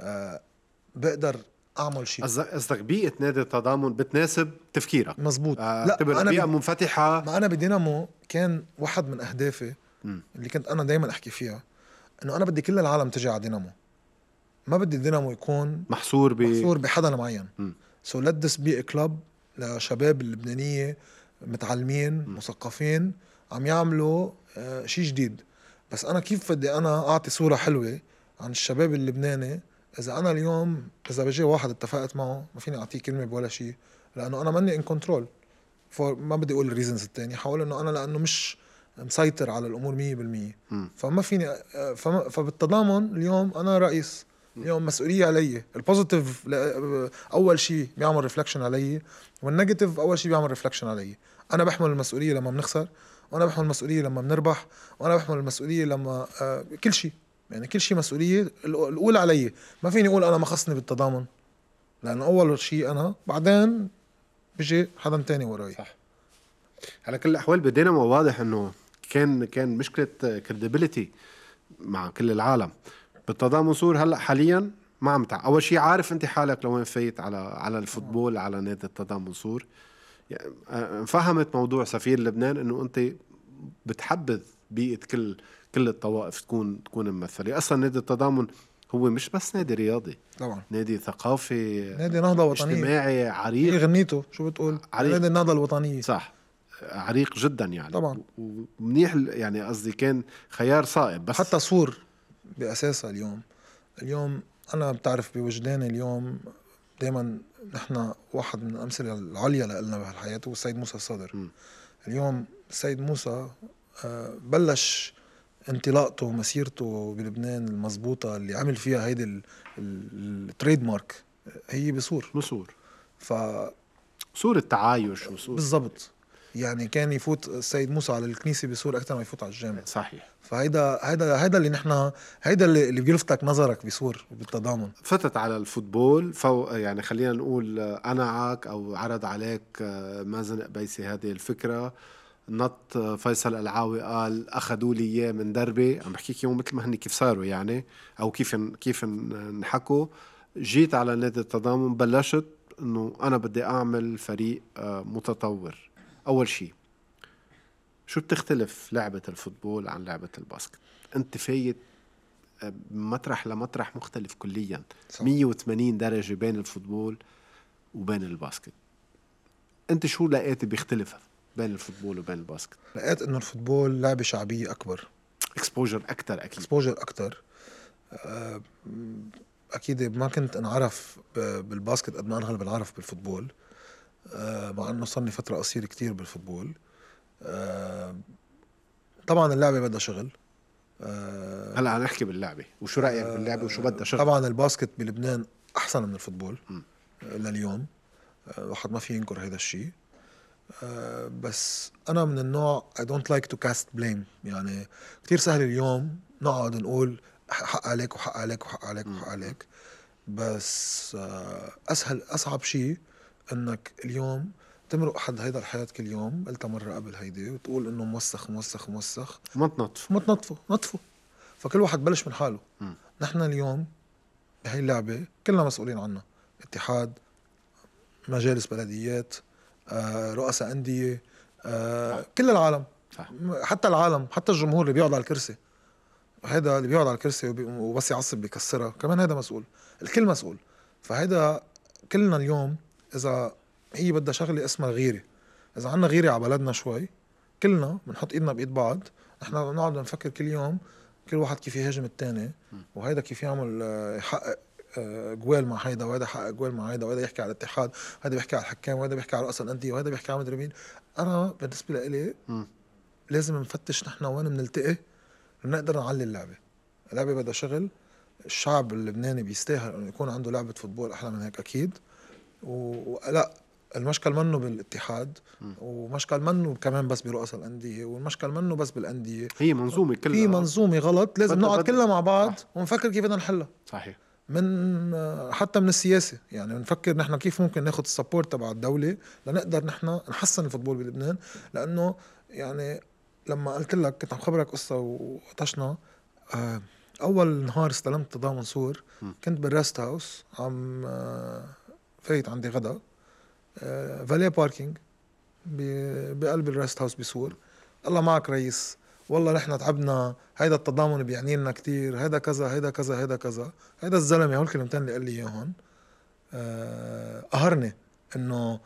بقدر أعمل شيء. قصدك بيئة نادي التضامن بتناسب تفكيرك؟ مزبوط. لا أنا بيئة منفتحة. ما أنا بدينامو كان واحد من أهدافي اللي كنت أنا دايما أحكي فيها، إنه أنا بدي كل العالم تجي على دينامو، ما بدي دينامو يكون محصور بحدا معين. سو let this be a club لشباب اللبنانية متعلمين مثقفين عم يعملوا شيء جديد. بس أنا كيف بدي أنا أعطي صورة حلوة عن الشباب اللبناني إذا أنا اليوم إذا بجي واحد اتفقت معه ما فيني أعطيه كلمة بولا شيء، لأنه أنا ماني in control. ما بدي أقول الريزنز التاني، حاول إنه أنا لأنه مش مسيطر على الأمور 100%. فما فيني فبالتضامن اليوم أنا رئيس، اليوم مسؤولية علي. البوزيتيف أول شيء بيعمل ريفلكشن علي، والنيجاتيف أول شيء بيعمل ريفلكشن علي. أنا بحمل المسؤولية لما بنخسر، وأنا بحمل المسؤولية لما بنربح، وأنا بحمل المسؤولية لما كل شيء، يعني كل شيء مسؤولية الأولى علي. ما فيني أقول أنا ما خصني بالتضامن، لأنه أول شيء أنا، بعدين بيجي حدا تاني وراي. صح. على كل الأحوال بدينامو واضح إنه كان مشكلة كريديبيليتي مع كل العالم. بالتضامن صور هلا حاليا ما عم اول شيء عارف انت حالك لوين فايت على الفوتبول، على نادي التضامن صور. يعني فهمت موضوع سفير لبنان انه انت بتحبذ بيئة كل الطوائف تكون ممثلة. اصلا نادي التضامن هو مش بس نادي رياضي، طبعا نادي ثقافي، نادي نهضة وطنية اجتماعي عريق. هي غنيته شو بتقول؟ نادي النهضة الوطنية. صح، عريق جدا يعني. طبعا ومنيح يعني، قصدي كان خيار صائب. بس حتى صور بأساسها اليوم أنا بتعرف بوجداني اليوم دايما نحن واحد من الأمثلة العالية لنا بهالحياة هو السيد موسى الصدر. اليوم السيد موسى بلش انطلاقته ومسيرته بلبنان المزبوطة اللي عمل فيها هيدي التريد مارك هي بصور. صور التعايش وصور بالضبط. يعني كان يفوت السيد موسى على الكنيسة بصور أكثر ما يفوت على الجامع. صحيح. فهيدا اللي نحن هيدا اللي بيلفتك نظرك بصور بالتضامن. فتت على الفوتبول يعني خلينا نقول أنعك أو عرض عليك مازن قبيسي هذه الفكرة. نط فيصل العاوي قال أخذوا لي إياه من دربي. عم بحكيك يوم مثل ما هني كيف صاروا يعني، أو كيف نحكوا. جيت على نادي التضامن بلشت إنه أنا بدي أعمل فريق متطور. أول شيء شو بتختلف لعبة الفوتبول عن لعبة الباسكت؟ أنت فايت مطرح لمطرح مختلف كليا. صح. 180 درجة بين الفوتبول وبين الباسكت. أنت شو لقيت بيختلف بين الفوتبول وبين الباسكت؟ لقيت إنه الفوتبول لعبة شعبية أكبر، اكسبوجر أكتر. أكيد اكسبوجر أكتر. أكيد ما كنت أنعرف بالباسكت قد ما أنغلب العرف بالفوتبول، مع أنه صارني فترة قصيرة كتير بالفوتبول. طبعا اللعبة بدها شغل. هلا عم نحكي باللعبة، وشو رأيك باللعبة وشو بدها شغل؟ طبعا الباسكت بلبنان أحسن من الفوتبول لليوم. واحد ما في ينكر هذا الشيء. بس أنا من النوع I don't like to cast blame. يعني كتير سهل اليوم نقعد نقول حق عليك وحق عليك وحق عليك وحق عليك. بس أصعب شيء إنك اليوم تمرق حد هيدا الحياة كل يوم، قلتها مرة قبل هيدي، وتقول إنه موسخ موسخ موسخ، ما تنطف ما تنطفوا نطفوا. فكل واحد بلش من حاله. نحن اليوم بهي اللعبة كلنا مسؤولين عنها. اتحاد، مجالس بلديات، رؤساء أندية، كل العالم. صح. حتى العالم، حتى الجمهور اللي بيقعد على الكرسي، هيدا اللي بيقعد على الكرسي وبس يعصب بيكسرها كمان، هيدا مسؤول. الكل مسؤول. فهيدا كلنا اليوم إذا هي بدها شغلة اسمها غيرة، إذا عنا غيرة على بلدنا شوي، كلنا بنحط إيدنا بإيد بعض. نحن بنقعد نفكر كل يوم كل واحد كيف يهاجم التاني، وهيدا كيف يعمل يحقق جوال مع هيدا، وهيدا يحقق جوال مع هيدا، وهيدا يحكي على الاتحاد، وهيدا بيحكي على الحكام، وهيدا بيحكي على رؤساء الأندية، وهيدا بيحكي على مدري مين. أنا بالنسبة لي لازم نفتش نحن وين بنلتقي لنقدر نعلي اللعبة. اللعبة بدها شغل. الشعب اللبناني بيستاهل انه يكون عنده لعبة فوتبول احلى من هيك اكيد. ولا المشكل منه بالاتحاد، ومشكل منه كمان بس برؤساء الأندية، والمشكل منه بس بالأندية. هي منظومة كلها، في منظومة غلط لازم نقعد كلنا مع بعض ونفكر كيف بدنا نحلها. صحيح. من حتى من السياسة، يعني نفكر نحن كيف ممكن ناخد السبورت تبع الدولة لنقدر نحن نحسن الفوتبول بلبنان. لأنه يعني لما قلت لك كنت عم خبرك قصة وقطشنا، أول نهار استلمت تضامن منصور كنت بالريست هاوس عم فايت عندي غدا، فاليه باركينج بقلب الريست هاوس بسور. الله معك رئيس، والله نحن تعبنا، هيدا التضامن بيعني لنا كتير، هيدا كذا هيدا كذا هيدا كذا. هيدا الزلمة هول الكلمتين اللي قال لي اياهم قهرني انه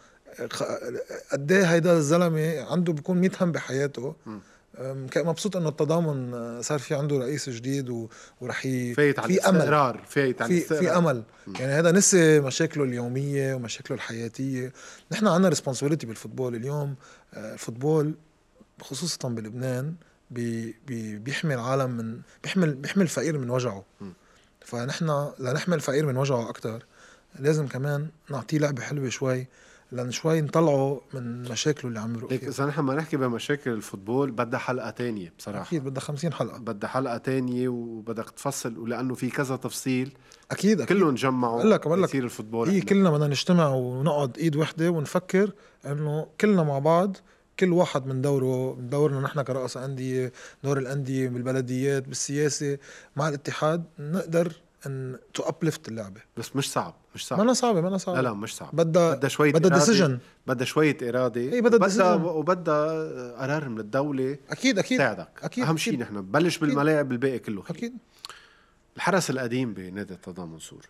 قديه هيدا الزلمة عنده بيكون 100 هم بحياته. مبسوط انه التضامن صار في عنده رئيس جديد ورح في امل، في امل. يعني هذا نسي مشاكله اليوميه ومشاكله الحياتيه. نحن عندنا ريسبونسبيلتي بالفوتبول اليوم. الفوتبول خصوصا بلبنان بيحمي العالم من بيحمي الفقير من وجعه. فنحن لنحمي الفقير من وجعه اكتر لازم كمان نعطيه لعبه حلوه شوي، لأن شوي نطلعه من مشاكله اللي عم يروح فيها. إذا نحن ما نحكي بمشاكل الفوتبول بدها حلقة تانية بصراحة. أكيد بدها 50 حلقة، بدها حلقة تانية وبدك تفصل، ولأنه في كذا تفصيل أكيد كلهم جمعوا يصير الفوتبول. هي كلنا بدنا نجتمع ونقعد إيد وحدة ونفكر إنه كلنا مع بعض، كل واحد من دورنا نحن كرؤساء أندية، دور الأندية بالبلديات بالسياسة مع الاتحاد، نقدر ان تو ابليفت اللعبه. بس مش صعب ما صعبه لا مش صعب. بدها شويه ديسيجن، بدها شويه اراده، وبدها قرار من الدوله. اكيد تساعدك. أكيد اهم شيء نحن ببلش بالملاعب، الباقي كله خير. اكيد. الحرس القديم بنادي التضامن منصور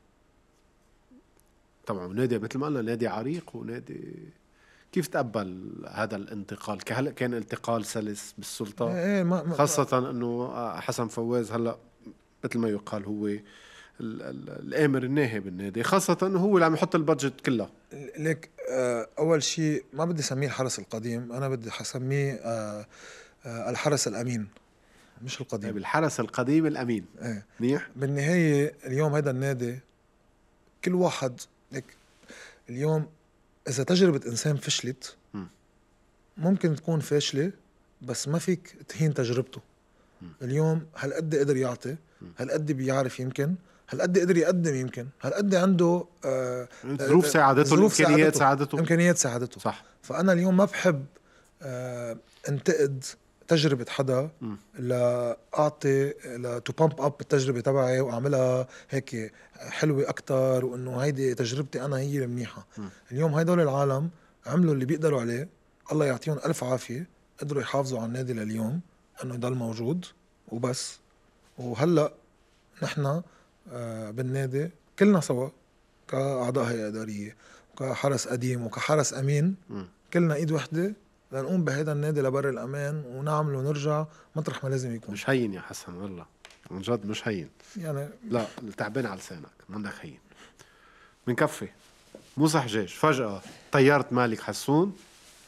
طبعا نادي مثل ما قلنا نادي عريق، ونادي كيف تقبل هذا الانتقال؟ هلا كان انتقال سلس بالسلطه. خاصه انه حسن فواز هلا مثل ما يقال هو الآمر الناهي بالنادي، خاصة أنه هو اللي عم يحط البادجت كلها. ليك أول شيء ما بدي سميه الحرس القديم، أنا بدي حسميه الحرس الأمين مش القديم. الحرس القديم الأمين. منيح. بالنهاية اليوم هيدا النادي كل واحد ليك اليوم إذا تجربة إنسان فشلت ممكن تكون فاشلة، بس ما فيك تهين تجربته. اليوم هالقد قدر يعطي، هالقد بيعرف، يمكن هالقد قدر يقدم، يمكن هالقد عنده ظروف ساعدته، إمكانيات ساعدته. صح. فأنا اليوم ما بحب انتقد تجربة حدا لأعطي تو بامب أب التجربة تبعي وأعملها هيك حلوة أكتر، وإنه هيدي تجربتي أنا هي المنيحة. اليوم هيدول العالم عملوا اللي بيقدروا عليه، الله يعطيهم ألف عافية، قدروا يحافظوا على النادي لليوم انه يضل موجود وبس. وهلا نحن بالنادي كلنا سوا كأعضاء هيئة إدارية وكحرس قديم وكحرس أمين، كلنا إيد وحدة لنقوم بهذا النادي لبر الأمان ونعمل ونرجع مطرح ما لازم يكون. مش هين يا حسن، والله عن جد مش هين يعني. لا تعبان على لسانك، ما عندك هين. من كفي موسى حجاج فجأة طيارة مالك حسون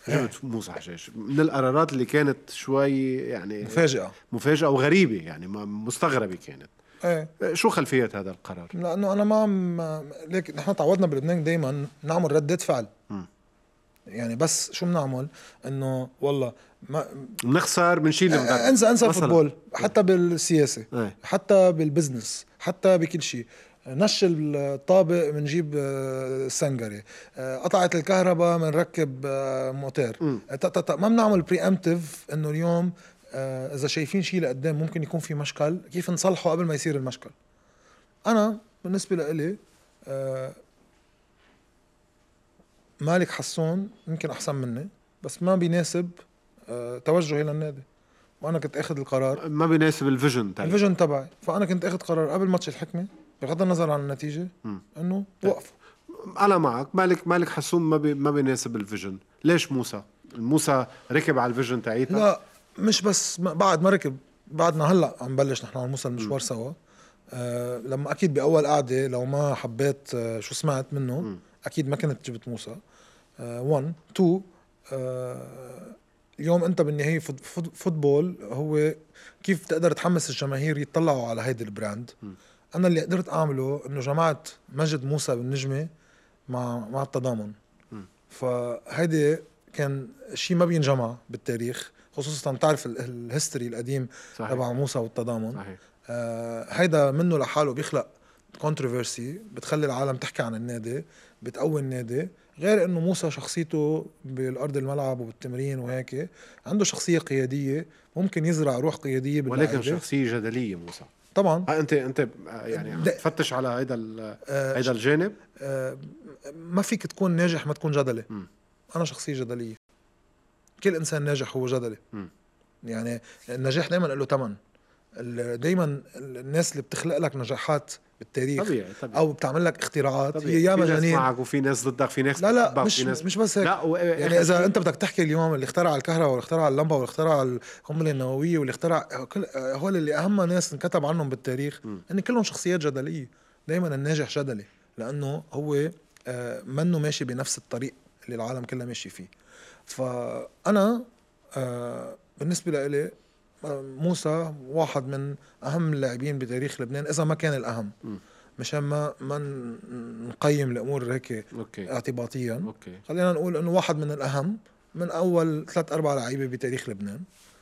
جبت موسى حجاج من القرارات اللي كانت شوي يعني مفاجأة وغريبة، يعني مستغربة كانت. ايه شو خلفية هذا القرار؟ لانه انا ما ليك نحن تعودنا بلبنان دايما نعمل ردة فعل. يعني بس شو بنعمل انه والله ما بنخسر بنشيل المدرب. انسى الفوتبول، حتى بالسياسة حتى بالبزنس حتى بكل شيء. نش الطابق بنجيب سنجري، قطعت الكهرباء بنركب موتور. ما بنعمل بري امتيف انه اليوم اذا شايفين شيء لقدام ممكن يكون في مشكل كيف نصلحه قبل ما يصير المشكل. انا بالنسبة لإلي مالك حسون يمكن احسن مني بس ما بيناسب توجهي للنادي، وانا كنت اخذ القرار ما بيناسب الفيجن تبعي. فانا كنت اخذ قرار قبل ماتش الحكمة بغض النظر عن النتيجة انه وقف. انا معك. مالك حسون ما بيناسب الفيجن. ليش موسى ركب على الفيجن تاعيتها؟ لا مش بس بعد ما ركب، بعدنا هلا عم بلش نحن عم نوصل المشوار سوا. لما اكيد باول قعده لو ما حبيت شو سمعت منه اكيد ما كنت جبت موسى. 1 2 اليوم انت بالنهايه فوتبول هو كيف تقدر تحمس الجماهير يتطلعوا على هيدي البراند. انا اللي قدرت اعمله انه جمعت مجد موسى بالنجمه مع التضامن. فهيدي كان شيء ما بينجمع بالتاريخ، خصوصا تعرف الهيستوري القديم تبع موسى والتضامن. صحيح. هيدا منه لحاله بيخلق كونتروفيرسي، بتخلي العالم تحكي عن النادي، بتقوي النادي. غير انه موسى شخصيته بالارض الملعب وبالتمرين وهيك عنده شخصيه قياديه، ممكن يزرع روح قياديه باللعيبه، ولكن شخصيه جدليه موسى طبعا. انت يعني تفتش على هيدا الجانب. ما فيك تكون ناجح ما تكون جدلي. انا شخصيه جدليه، كل انسان ناجح هو جدلي. يعني النجاح دائما له ثمن. دايما الناس اللي بتخلق لك نجاحات بالتاريخ طبيعي. او بتعمل لك اختراعات طبيعي. هي يا مجانين، في ناس معك وفي ناس ضدك، في ناس لا مش بس هيك. يعني اذا انت بدك تحكي اليوم اللي اخترع الكهرباء واللي اخترع اللمبه واللي اخترع القنبله النوويه واللي اخترع كل هول اللي اهم ناس انكتب عنهم بالتاريخ ان كلهم شخصيات جدليه. دايما الناجح جدلي لانه هو منه ماشي بنفس الطريق اللي العالم كلها ماشي فيه. فانا بالنسبه لإلي موسى واحد من أهم اللاعبين بتاريخ لبنان، إذا ما كان الأهم. مشان ما نقيم الأمور هيك اعتباطيا. خلينا نقول إنه واحد من الأهم، من أول 3-4 لعيبة بتاريخ لبنان.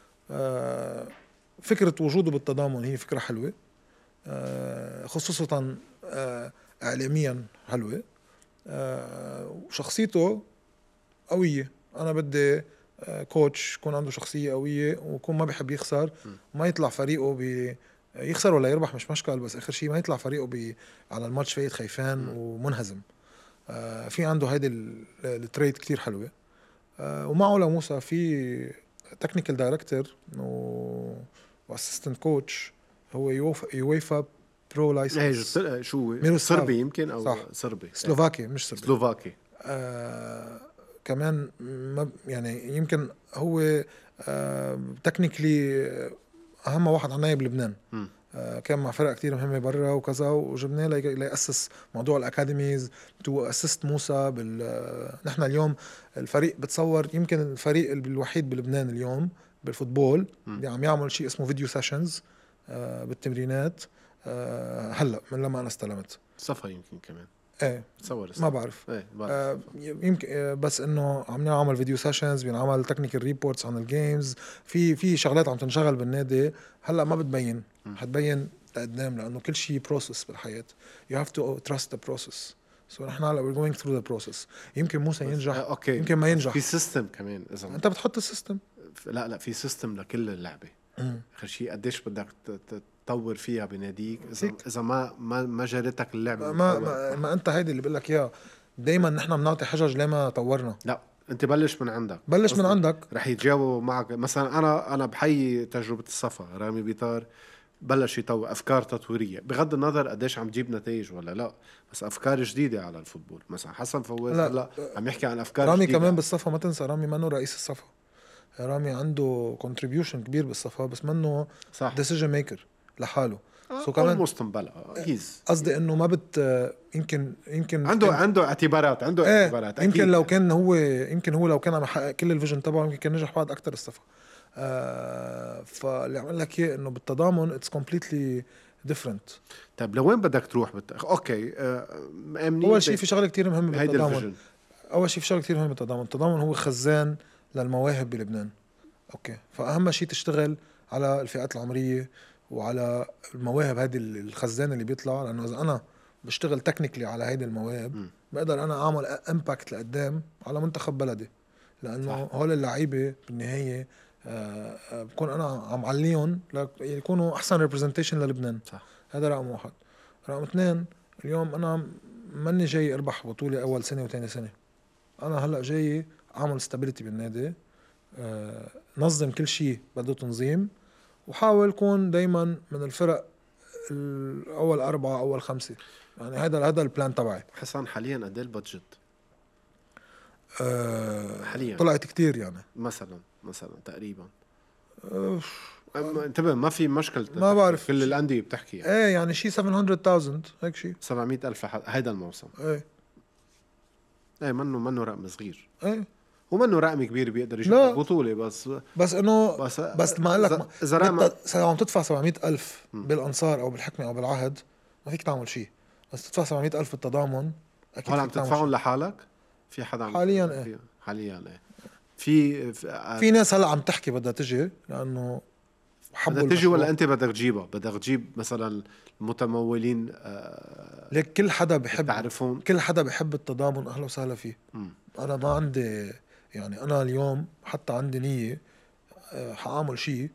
فكرة وجوده بالتضامن هي فكرة حلوة، خصوصا إعلاميا حلوة. وشخصيته قوية. أنا بدي كوتش يكون عنده شخصية قوية ويكون ما بيحب يخسر. ما يطلع فريقه يخسر ولا يربح مش مشكل، بس آخر شيء ما يطلع فريقه على الماتش فايت خيفان ومنهزم. في عنده هيدي التريد كتير حلوة. ومعه لموسى في تكنيكال دايركتور واسيستنت كوتش هو يويفا برو لايسنس. شو صربي يمكن او صربي سلوفاكي مش صربي سلوفاكي. كمان يعني يمكن هو تكنيكلي أهم واحد عناية بلبنان. كان مع فرق كتير مهمة برا وكذا، وجبناه ليأسس موضوع الأكاديميز تو أسست موسى نحن اليوم الفريق بتصور يمكن الفريق الوحيد بلبنان اليوم بالفوتبول اللي عم يعمل شيء اسمه فيديو سيشنز بالتمرينات. هلأ من لما أنا استلمت صفا يمكن كمان تصور ما بعرف. يمكن بس انه عم نعمل فيديو سيشنز، بنعمل تكنيكال ريبورتس عن الجيمز، في شغلات عم تنشغل بالنادي. هلا ما بتبين، حتبين لقدام لانه كل شيء بروسس بالحياه. you have to trust the process. so نحن هلا we're going through the process. يمكن موسى ينجح يمكن ما ينجح. في سيستم كمان اذا انت بتحط السيستم. لا في سيستم لكل اللعبه. اخر شيء قديش بدك تطور فيها بناديك اذا ما جريتك اللعبه. ما انت هيدي اللي بقول لك اياها. دايما نحن بنعطي حجج ليه ما طورنا. لا انت بلش من عندك، رح يتجاوبوا معك. مثلا انا بحيي تجربه الصفا. رامي بيطار بلش يطور افكار تطويريه بغض النظر قديش عم تجيب نتائج ولا لا، بس افكار جديده على الفوتبول. مثلا حسن فواز هلا عم يحكي عن افكار رامي جديده. كمان بالصفا ما تنسى رامي منه رئيس الصفا. رامي عنده contribution كبير بالصفا بس منه decision maker لحاله. سو كمان مستنبلة ايز قصدي انه ما يمكن عنده اعتبارات اعتبارات يمكن أكيد. يمكن هو لو كان عم يحقق كل الفيجن تبعه يمكن كان نجح بعد اكثر الصفقه. فاللي عمل لك اياه انه بالتضامن اتس كومبليتلي ديفرنت. طيب لوين بدك تروح اوكي مأمنين اول شيء في شغله كتير مهمه هيدي بالتضامن. الفيجن. اول شيء في شغله كتير مهمه بالتضامن. التضامن هو خزان للمواهب بلبنان. اوكي، فاهم شيء تشتغل على الفئات العمريه وعلى المواهب، هذه الخزان اللي بيطلع، لانه اذا انا بشتغل تكنيكلي على هيدي المواهب بقدر انا اعمل امباكت لقدام على منتخب بلدي، لانه هول اللعيبه بالنهايه بكون انا عم عليهم ليكونوا احسن ريبرزنتيشن للبنان. صح. هذا رقم واحد. رقم اثنين، اليوم انا ماني جاي اربح بطوله اول سنه وثاني سنه. انا هلا جاي اعمل ستابيليتي بالنادي، نظم كل شيء بده تنظيم، وحاول كون دايما من الفرق الاول 4 اول 5. يعني هذا البلان تبعي. حسن حاليا قد ايه البادجت؟ حاليا طلعت كتير يعني مثلا تقريبا انتبه ما في مشكلة، ما بعرف كل الأندية بتحكي يعني. ايه يعني شيء 700,000 هيك شيء 700,000 هيدا الموسم. ايه منه رقم صغير. ايه ومنه رقم كبير بيقدر يشوف بطولة. بس انه بس ما قال لك اذا رقم عم تدفع 700,000 بالانصار او بالحكمه او بالعهد ما فيك تعمل شيء. بس تدفع 700,000 بالتضامن اكيد هل عم تدفعهم لحالك؟ في حدا عم حاليا حاليا في ناس هلا عم تحكي بدها تجي لانه بدها تجي، ولا انت بدك تجيبها؟ بدك تجيب مثلا المتمولين ليك كل حدا بحب تعرفون، كل حدا بحب التضامن اهلا وسهلا فيه. انا ما عندي يعني انا اليوم حتى عندي نية حاعمل شيء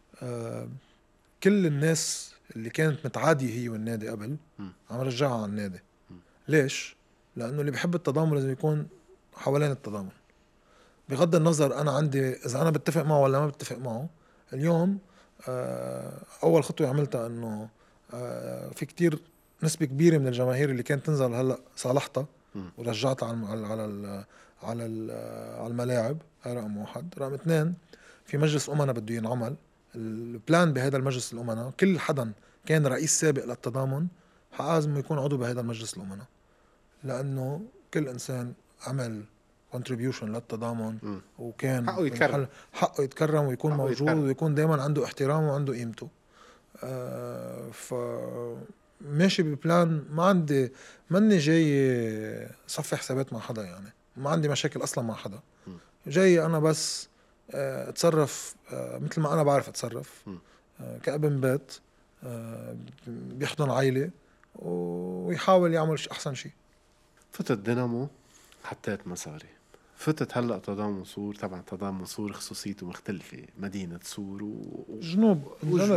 كل الناس اللي كانت متعادية هي والنادي قبل عم رجعها على النادي. ليش؟ لانه اللي بحب التضامن لازم يكون حوالين التضامن بغض النظر انا عندي اذا انا بتفق معه ولا ما بتفق معه. اليوم اول خطوة عملتها انه في كتير نسبة كبيرة من الجماهير اللي كانت تنزل هلا صالحتها ورجعتها على الملاعب. هاي رقم واحد. رقم اثنين، في مجلس أمنا بده ينعمل. البلان بهذا المجلس الأمنا كل حدا كان رئيس سابق للتضامن لازم يكون عضو بهذا المجلس الأمنا، لأنه كل إنسان عمل contribution للتضامن وكان حقه يتكرم ويكون موجود ويكون دايما عنده احترامه وعنده قيمته. ماشي ببلان. ما عندي ماني جاي صفي حسابات مع حدا، يعني ما عندي مشاكل اصلا مع حدا. جاي انا بس اتصرف مثل ما انا بعرف اتصرف كابن بيت بيحضن عائلة ويحاول يعمل احسن شيء. فتت دينامو حطيت مصاري، فتت هلا تضامن صور. طبعا تضامن صور خصوصيته مختلفة، مدينة صور وجنوب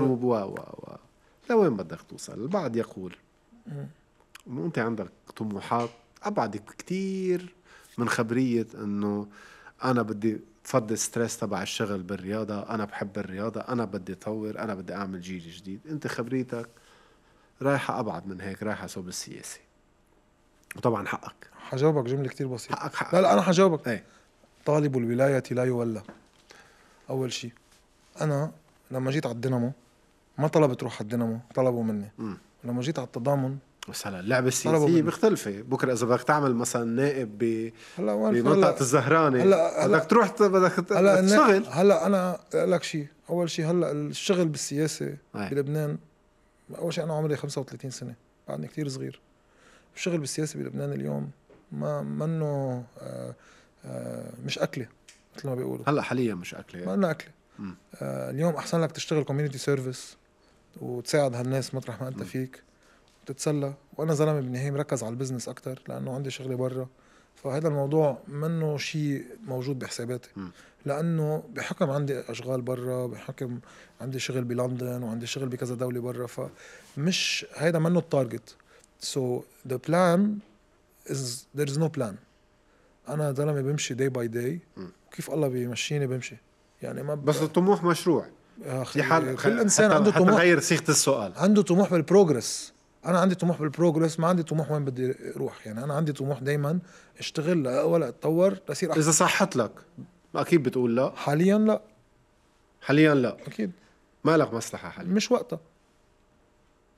لوين بدك توصل؟ البعض يقول انه انت عندك طموحات ابعد كتير من خبرية انه انا بدي تفضي ستريس تبع الشغل بالرياضة، انا بحب الرياضة، انا بدي اطور، انا بدي اعمل جيل جديد. انت خبريتك رايحة ابعد من هيك، رايحة صوب السياسي. وطبعا حقك. حجاوبك جملة كتير بسيطة. حقك. لا انا حجاوبك. ايه. طالب الولاية لا يولى. اول شيء انا لما جيت على الدينامو ما طلبت روح على الدينامو، طلبوا مني. لما جيت على التضامن بس هلا اللعبة السياسية مختلفة. بكرة إذا بدك تعمل مثلا نائب بمنطقة الزهراني بدك تروح تشتغل. هلا أنا لك شيء. أول شيء هلا الشغل بالسياسة بلبنان، أول شيء أنا عمري 35 سنة، بعدني كتير صغير. الشغل بالسياسة بلبنان اليوم ما منه مش أكلة مثل ما بيقولوا. هلا حاليا مش أكلة، ما لنا أكلة. اليوم أحسن لك تشتغل كوميونيتي سيرفيس وتساعد هالناس مطرح ما أنت فيك وتتسلى. وأنا زلمة بالنهاية مركز على البزنس أكتر لأنه عندي شغلي برا. فهذا الموضوع منه شيء موجود بحساباتي، لأنه بحكم عندي أشغال برا، بحكم عندي شغل بلندن وعندي شغل بكذا دولة برا. فمش هيدا منه التارجت. So the plan is there is no plan. أنا زلمة بمشي day by day وكيف الله بيمشيني بمشي. يعني ما بس الطموح مشروع. كل إنسان عنده طموح. تغير صيغة السؤال. عنده طموح بالبروجرس. أنا عندي طموح بالبروجرس، ما عندي طموح وين بدي أروح. يعني أنا عندي طموح دايما اشتغل ولا أتطور لأصير أحسن. إذا صحت لك أكيد بتقول لا. حاليا لا. حاليا لا أكيد ما لك مصلحة حاليا، مش وقتها.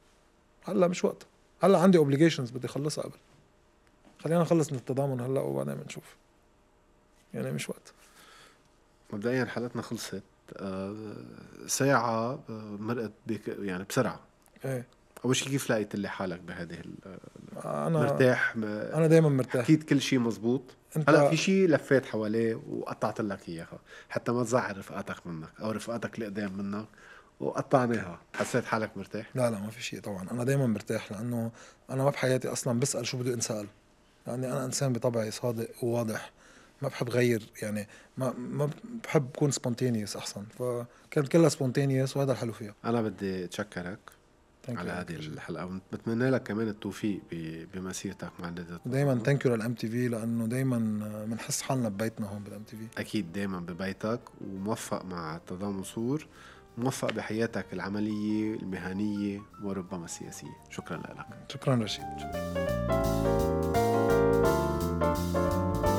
هلا مش وقت. هلا عندي اوبليجيشنز بدي اخلصها قبل. خلينا نخلص من التضامن هلا وبعدين بنشوف. يعني مش وقت. مبدئيا حلقتنا خلصت. ساعة مرقت يعني بسرعة. ايه أول شي كيف لقيت اللي حالك بهذه انا مرتاح؟ انا دايما مرتاح. حكيت كل شي مزبوط. انت هلا في شي لفيت حواليه وقطعت لك إياها حتى ما تزعل رفقاتك منك أو رفقاتك اللي قدام منك، وقطعناها. حسيت حالك مرتاح؟ لا ما في شيء طبعا. انا دايما مرتاح لانه انا ما بحياتي اصلا بسال شو بده انسال. يعني انا انسان بطبعي صادق وواضح، ما بحب غير يعني. ما بحب اكون سبونتينيوس احسن. فكانت كلها سبونتينيوس وهذا الحلو فيها. أنا بدي أتشكرك على هذه الحلقة، وبتمنى لك كمان التوفيق بمسيرتك مع النادي. دايما ثانك يو للام تي في لانه دايما بنحس حالنا ببيتنا هون بالام تي في. أكيد دايما ببيتك، وموفق مع التضامن سور، موفق بحياتك العملية المهنية وربما السياسية. شكرا لك. شكرا رشيد.